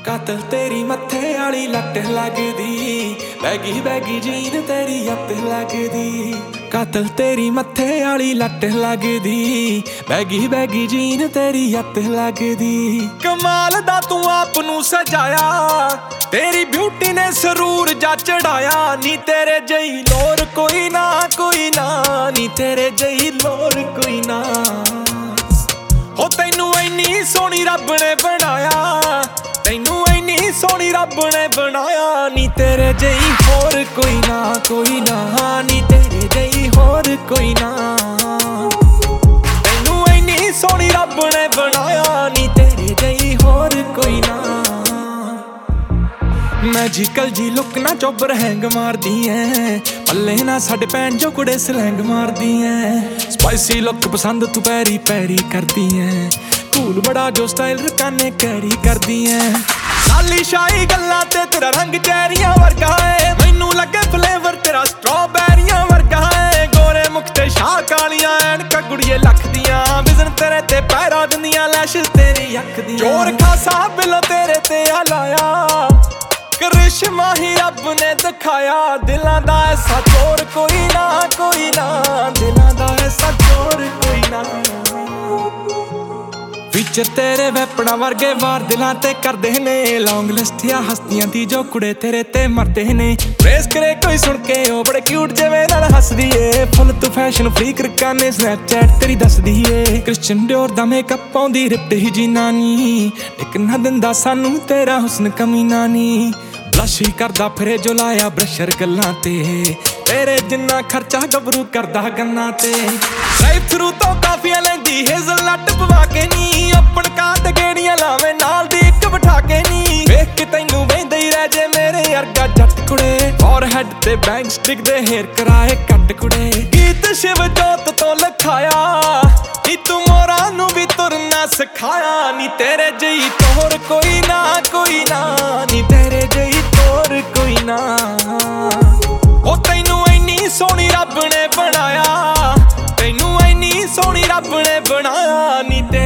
ਕਾਤਲ ਤੇਰੀ ਮੱਥੇ ਵਾਲੀ ਲੱਟ ਲੱਗਦੀ, ਬੈਗੀ ਬੈਗੀ ਜੀਨ ਤੇਰੀ ਅੱਤ ਲੱਗਦੀ। ਕਾਤਲ ਤੇਰੀ ਮੱਥੇ ਵਾਲੀ ਲੱਟ ਲੱਗਦੀ, ਬੈਗੀ ਬੈਗੀ ਜੀਨ ਤੇਰੀ ਅੱਤ ਲੱਗਦੀ। ਕਮਾਲ ਦਾ ਤੂੰ ਆਪ ਨੂੰ ਸਜਾਇਆ, ਤੇਰੀ ਬਿਊਟੀ ਨੇ ਸਰੂਰ ਜਾ ਚੜਾਇਆ। ਨੀ ਤੇਰੇ ਜਈ ਲੋਰ ਕੋਈ ਨਾ ਕੋਈ ਨਾ, ਨੀ ਤੇਰੇ ਜਈ ਲੋਰ ਕੋਈ ਨਾ। ਹੋ ਤੈਨੂੰ ਇੰਨੀ ਸੋਹਣੀ ਰੱਬ ਨੇ ਬਣਾਇਆ, ਤੈਨੂੰ ਇੰਨੀ ਸੋਹਣੀ ਰੱਬ ਨੇ ਬਣਾਇਆ। ਨੀ ਤੇਰੇ ਜਈ ਹੋਰ ਕੋਈ ਨਾ ਕੋਈ ਨਾ, ਨੀ ਤੇਰੇ ਜਈ ਹੋਰ ਕੋਈ ਨਾ। ਤੈਨੂੰ ਇੰਨੀ ਸੋਹਣੀ ਰੱਬ ਨੇ ਬਣਾਇਆ, ਨੀ ਤੇਰੇ ਜਈ ਹੋਰ ਕੋਈ ਨਾ। ਮੈਜੀਕਲ ਜੀ ਲੁੱਕ ਨਾ ਚੋਬਰ ਹੈਂਗ ਮਾਰਦੀ ਐ, ਪੱਲੇ ਨਾ ਸਾਡੇ ਭੈਣ ਜੋ ਕੁੜੇ ਸਲੈਂਗ ਮਾਰਦੀ ਐ। ਸਪਾਈਸੀ ਲੁੱਕ ਪਸੰਦ ਤੂੰ ਪੈਰੀ ਪੈਰੀ ਕਰਦੀ ਐ, ਕੂਲ ਬੜਾ ਜੋ ਸਟਾਈਲ ਰਕਾਨੇ ਕੈਰੀ ਕਰਦੀ ਐ। ਸਾਲੀ ਸ਼ਾਹੀ ਗੱਲਾਂ ਤੇ ਤੇਰਾ ਰੰਗ ਚੈਰੀਆਂ ਵਰਗਾ ਏ, ਮੈਨੂੰ ਲੱਗੇ ਫਲੇਵਰ ਤੇਰਾ ਸਟ੍ਰਾਬੈਰੀਆਂ ਵਰਗਾ ਏ। ਗੋਰੇ ਮੁਖ ਤੇ ਸ਼ਾਹ ਕਾਲੀਆਂ ਐਨਕਾਂ ਕੁੜੀਏ ਲੱਖ ਦੀਆਂ, ਵਿਜ਼ਨ ਤੇਰੇ ਤੇ ਪੈਰਾ ਦਿੰਦੀਆਂ ਲੈਸ਼ਜ਼ ਤੇਰੀ ਅੱਖ ਦੀਆਂ। ਜੋਰ ਖਾਸਾ ਬਿੱਲ ਤੇਰੇ ਤੇ ਆ ਲਾਇਆ, ਕਰਿਸ਼ਮਾ ਹੀ ਰੱਬ ਨੇ ਦਿਖਾਇਆ। ਦਿਲਾਂ ਦਾ ਐਸਾ ਚੋਰ ਕੋਈ ਨਾ ਕੋਈ ਨਾ, ਦਿਲਾਂ ਦਾ ਐਸਾ ਚੋਰ ਕੋਈ ਨਾ। ਫੀਚਰ ਤੇਰੇ ਵੈਪਣਾ ਵਰਗੇ ਵਾਰ ਦਿਲਾਂ ਤੇ ਕਰਦੇ ਨੇ, ਲੌਂਗ ਲਿਸਟ ਆ ਹਸਤੀਆਂ ਦੀ ਜੋ ਕੁੜੇ ਤੇਰੇ ਤੇ ਮਰਦੇ ਨੇ। ਪ੍ਰੇਸ ਕਰੇ ਕੋਈ ਸੁਣ ਕੇ ਉਹ ਬੜੇ ਕਿਊਟ ਜਿਵੇਂ ਨਾਲ ਹੱਸਦੀ ਏ, ਫੁੱਲ ਤੂੰ ਫੈਸ਼ਨ ਫਰੀਕ ਰਕਾਨੇ ਸਨੈਪਚੈਟ ਤੇਰੀ ਦੱਸਦੀ ਏ। ਕ੍ਰਿਸਚਨ ਡਿਓਰ ਦਾ ਮੇਕਅਪ ਪਾਉਂਦੀ ਰਿਪਟ ਹੀ ਜੀਨਾ ਨੀ, ਇੱਕ ਨਾ ਦਿੰਦਾ ਸਾਨੂੰ ਤੇਰਾ ਹੁਸਨ ਕਮੀਨਾ ਨੀ। ਬਲਸ਼ ਹੀ ਕਰਦਾ ਫਿਰੇ ਜੋ ਲਾਇਆ ਬ੍ਰਸ਼ਰ ਗੱਲਾਂ ਤੇ, ਤੇਰੇ ਜਿੰਨਾ ਖਰਚਾ ਗੱਭਰੂ ਕਰਦਾ ਗੰਨਾ ਤੇ। ਡਰਾਈਵ ਥਰੂ ਤੋਂ ਕਾਫੀਆਂ ਲੈਂਦੀ ਹੇਜ਼ਲ ਨਟ ਪਵਾ ਕੇ ਨੀ, ਆਪਣ ਕਾਟ ਗੇੜੀਆਂ ਲਾਵੇਂ ਨਾਲ ਦੀ ਇੱਕ ਬਿਠਾ ਕੇ ਨੀ। ਵੇਖ ਕੇ ਤੈਨੂੰ ਵਹਿੰਦਾ ਹੀ ਰਹਿ ਜੇ ਮੇਰੇ ਅਰਗਾ ਜੱਟ ਕੁੜੇ, ਫੋਰਹੈਡ ਤੇ ਬੈਂਗ ਸਟਿਕ ਦੇ ਹੇਅਰ ਕਰਾਏ ਕੱਟ ਕੁੜੇ। ਗੀਤ ਸ਼ਿਵ ਜੋਤ ਤੋਂ ਲਿਖਾਇਆ, ਨੀ ਤੂੰ ਮੋਰਾਂ ਨੂੰ ਵੀ ਤੁਰਨਾ ਸਿਖਾਇਆ। ਨੀ ਤੇਰੇ ਜਈ ਤੋਰ ਕੋਈ ਨਾ ਕੋਈ ਨਾ, ਨੀ ਤੇਰੇ ਜਈ ਤੋਰ ਕੋਈ ਨਾ। ਉਹ ਤੈਨੂੰ ਇੰਨੀ ਸੋਹਣੀ ਰੱਬ ਨੇ ਬਣਾਇਆ, ਤੈਨੂੰ ਇੰਨੀ ਸੋਹਣੀ ਰੱਬ ਨੇ ਬਣਾਇਆ। ਨੀ